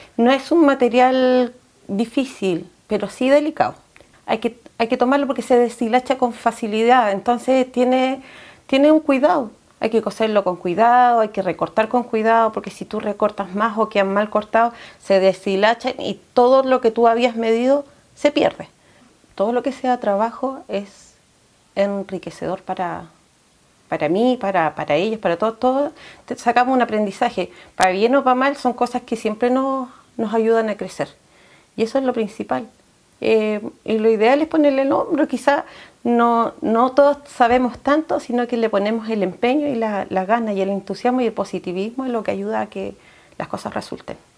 No es un material difícil, pero sí delicado. Hay que tomarlo porque se deshilacha con facilidad, entonces tiene un cuidado. Hay que coserlo con cuidado, hay que recortar con cuidado, porque si tú recortas más o quedan mal cortados, se deshilachan y todo lo que tú habías medido se pierde. Todo lo que sea trabajo es enriquecedor para mí, para ellos, para todos. Todos sacamos un aprendizaje. Para bien o para mal, son cosas que siempre nos ayudan a crecer. Y eso es lo principal. Y lo ideal es ponerle el hombro. Quizá no todos sabemos tanto, sino que le ponemos el empeño y la gana y el entusiasmo y el positivismo es lo que ayuda a que las cosas resulten.